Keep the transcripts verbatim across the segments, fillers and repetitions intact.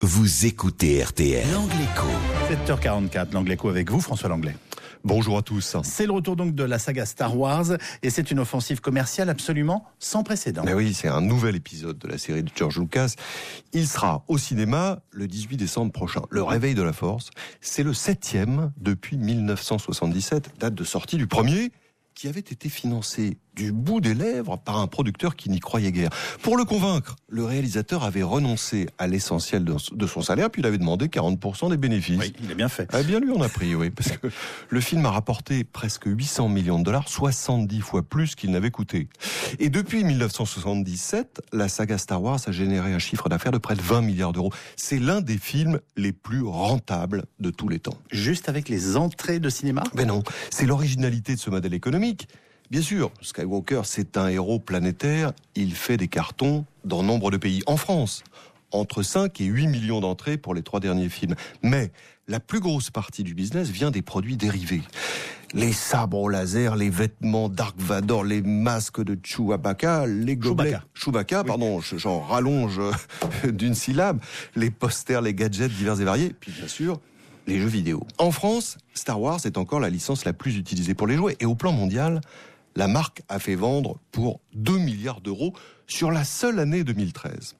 Vous écoutez R T L. L'Angléco. sept heures quarante-quatre, l'Angléco avec vous, François Langlais. Bonjour à tous. C'est le retour donc de la saga Star Wars et c'est une offensive commerciale absolument sans précédent. Mais oui, c'est un nouvel épisode de la série de George Lucas. Il sera au cinéma le dix-huit décembre prochain. Le Réveil de la Force, c'est le septième depuis mille neuf cent soixante-dix-sept, date de sortie du premier, qui avait été financé du bout des lèvres par un producteur qui n'y croyait guère. Pour le convaincre, le réalisateur avait renoncé à l'essentiel de son salaire, puis il avait demandé quarante pour cent des bénéfices. Oui, il a bien fait. Ah bien lui on a pris, oui, parce que le film a rapporté presque huit cents millions de dollars, soixante-dix fois plus qu'il n'avait coûté. Et depuis mille neuf cent soixante-dix-sept, la saga Star Wars a généré un chiffre d'affaires de près de vingt milliards d'euros. C'est l'un des films les plus rentables de tous les temps. Juste avec les entrées de cinéma ? Ben non, c'est l'originalité de ce modèle économique. Bien sûr, Skywalker, c'est un héros planétaire, il fait des cartons dans nombre de pays. En France, entre cinq et huit millions d'entrées pour les trois derniers films. Mais la plus grosse partie du business vient des produits dérivés. Les sabres au laser, les vêtements Dark Vador, les masques de Chewbacca, les gobelets... Chewbacca. Chewbacca, Oui. pardon, j'en rallonge d'une syllabe. Les posters, les gadgets divers et variés. Puis bien sûr, les jeux vidéo. En France, Star Wars est encore la licence la plus utilisée pour les jouets. Et au plan mondial, la marque a fait vendre pour deux milliards d'euros sur la seule année deux mille treize.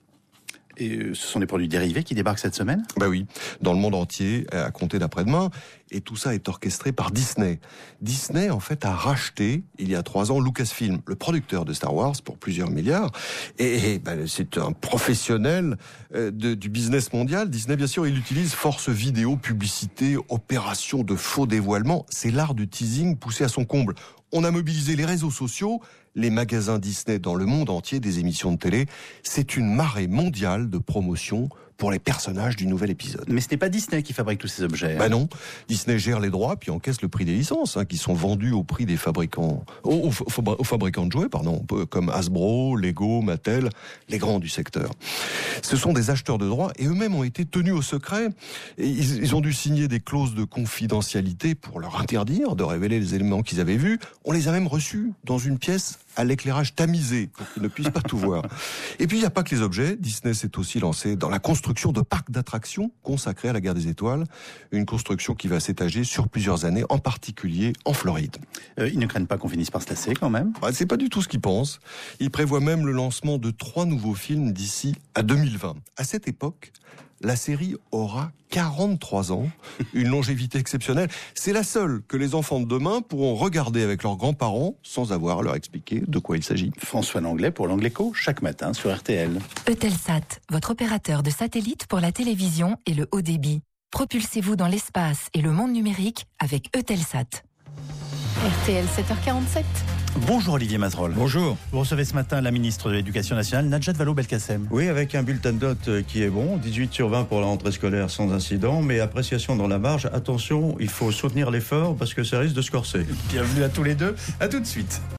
Et ce sont des produits dérivés qui débarquent cette semaine ? Bah oui, dans le monde entier, à compter d'après-demain. Et tout ça est orchestré par Disney. Disney, en fait, a racheté, il y a trois ans, Lucasfilm, le producteur de Star Wars, pour plusieurs milliards. Et, et bah, c'est un professionnel euh, de, du business mondial. Disney, bien sûr, il utilise force vidéo, publicité, opération de faux dévoilement. C'est l'art du teasing poussé à son comble. On a mobilisé les réseaux sociaux, les magasins Disney dans le monde entier, des émissions de télé. C'est une marée mondiale de promotion pour les personnages du nouvel épisode. Mais ce n'est pas Disney qui fabrique tous ces objets. Bah non, Disney gère les droits puis encaisse le prix des licences, hein, qui sont vendus au prix des fabricants, aux, aux, aux fabricants de jouets, pardon, comme Hasbro, Lego, Mattel, les grands du secteur. Ce sont des acheteurs de droits et eux-mêmes ont été tenus au secret. Et ils, ils ont dû signer des clauses de confidentialité pour leur interdire de révéler les éléments qu'ils avaient vus. On les a même reçus dans une pièce à l'éclairage tamisé pour qu'ils ne puissent pas tout voir. Et puis il n'y a pas que les objets. Disney s'est aussi lancé dans la construction de parcs d'attractions consacrés à la guerre des étoiles, une construction qui va s'étager sur plusieurs années, en particulier en Floride. Euh, ils ne craignent pas qu'on finisse par se lasser quand même ? Bah, c'est pas du tout ce qu'ils pensent. Ils prévoient même le lancement de trois nouveaux films d'ici à deux mille vingt. À cette époque, la série aura quarante-trois ans, une longévité exceptionnelle. C'est la seule que les enfants de demain pourront regarder avec leurs grands-parents sans avoir à leur expliquer de quoi il s'agit. François Langlais pour l'Angléco, chaque matin sur R T L. Eutelsat, votre opérateur de satellite pour la télévision et le haut débit. Propulsez-vous dans l'espace et le monde numérique avec Eutelsat. R T L sept heures quarante-sept. Bonjour Olivier Mazerolles. Bonjour. Vous recevez ce matin la ministre de l'Éducation nationale, Najat Vallaud-Belkacem. Oui, avec un bulletin de notes qui est bon, dix-huit sur vingt pour la rentrée scolaire sans incident, mais appréciation dans la marge. Attention, il faut soutenir l'effort parce que ça risque de se corser. Bienvenue à tous les deux, à tout de suite.